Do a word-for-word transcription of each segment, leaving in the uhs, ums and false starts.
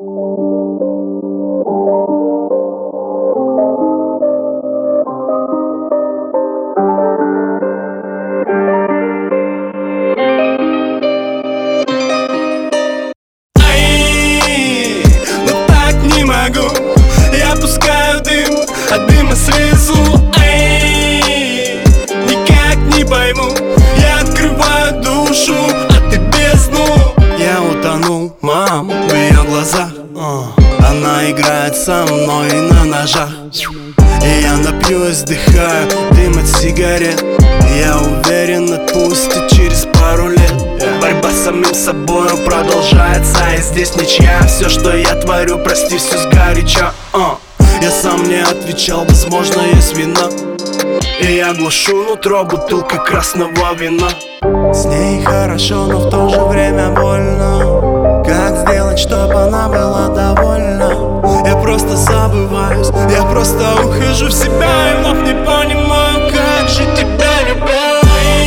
Я пускаю дым, от дыма слезу. Эй, никак не пойму. Я открываю душу, а ты бездну. Я утонул, мам, в ее глазах. Она играет со мной на ножах. И я напьюсь, вдыхаю дым от сигарет. Я уверен, отпустит через пару лет. Борьба с самим собою продолжается, и здесь ничья. Все, что я творю, прости, все сгоряча. uh. Я сам не отвечал, возможно, есть вина. И я глушу нутро бутылкой красного вина. С ней хорошо, но в то же время больно. Как сделать, чтобы она была довольна? Я просто забываюсь, я просто ухожу в себя и вновь не понимаю, как же тебя любить.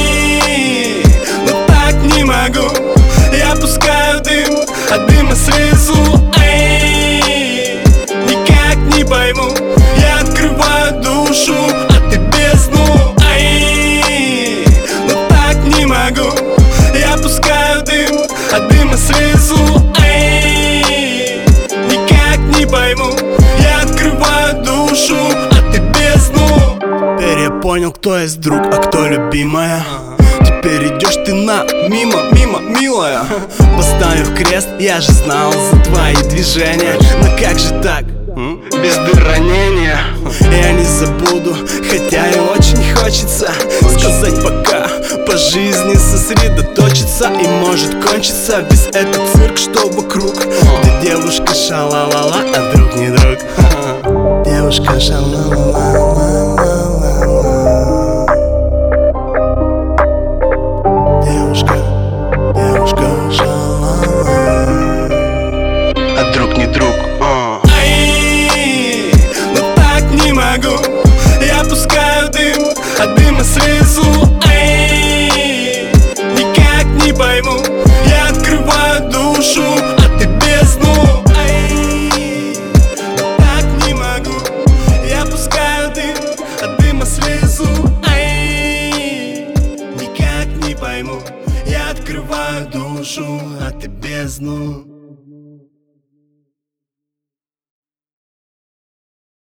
Но так не могу. Я пускаю дым, от дыма слезу. Эй, никак не пойму. Я открываю душу, а ты бездну. Эй, но так не могу. Я пускаю дым, от дыма слезу. Эй, никак не пойму. Я открываю душу, а ты бездну. Теперь я понял, кто есть друг, а кто любимая. Теперь идешь ты на мимо, мимо, милая. Поставив крест, я же знал за твои движения. Но как же так, м? Без ранения? Я не забуду, хотя и очень хочется сказать пока, по жизни сосредоточиться. И может кончиться весь этот цирк, что вокруг. Ты девушка ша-ла-ла-ла, а друг не друг. Девушка ша-ла-ла-ла-ла. Девушка, девушка ша-ла-ла, а друг не друг. Эй, но так не могу. Я пускаю дым, от дыма слезу. Эй, никак не пойму. Я открываю душу, а ты бездну. Эй, но так не могу. Я пускаю дым, от дыма слезу. Эй, никак не пойму. Я открываю душу, а ты бездну.